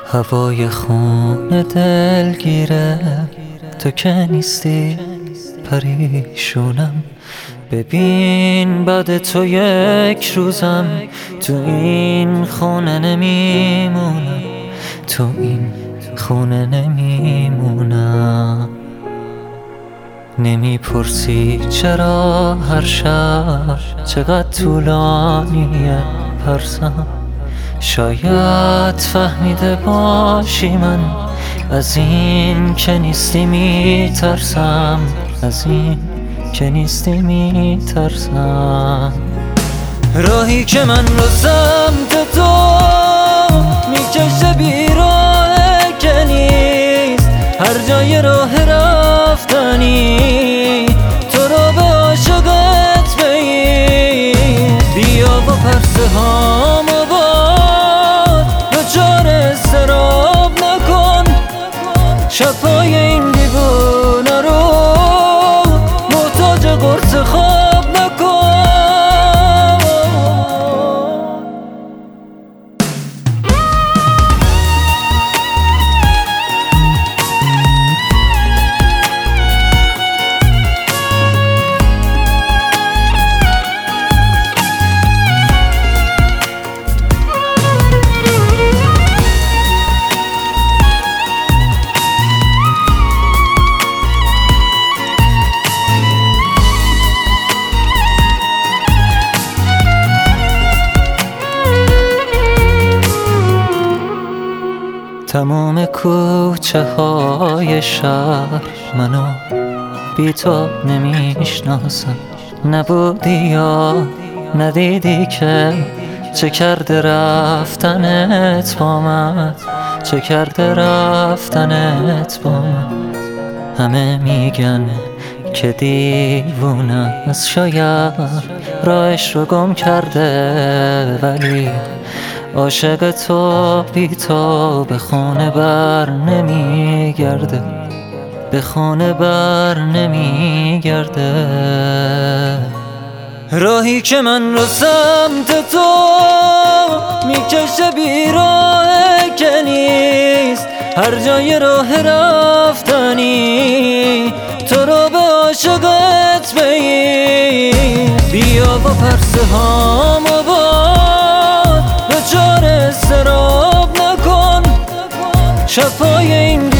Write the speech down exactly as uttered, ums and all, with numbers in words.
هوای خون دلگیره تو که نیستی پریشونم. ببین بعد تو یک روزم تو این خونه نمیمونم، تو این خونه نمیمونم. نمیپرسی چرا هر شب چقدر طولانیه پرسم. شاید فهمیده باشی من از این که نیستی میترسم، از این که نیستی میترسم. راهی که من رو سمت تو میکشه بیراه که نیست، هر جای راه رفتنی تو رو به عاشقت بگیر. بیا با پرسه هامو باد دچار اضطراب نکن، شب‌های این دیوونه رو محتاج قرص خواب نکن. تمام کوچه های شهر منو بی تو نمیشناسم. نبودی یا ندیدی که چه کرده رفتنت با من، چه کرده رفتنت با من. همه میگن که دیوونه از شاید راهش رو گم کرده، ولی عاشق تو بی تو به خونه بر نمیگرده، به خونه بر نمیگرده. راهی که من رو سمت تو میکشه بیراه که نیست، هر جای راه رفتنی تو رو به عاشقت بگیر. بیا با پرسه هامو باد دچار اضطراب نکن، شب‌های این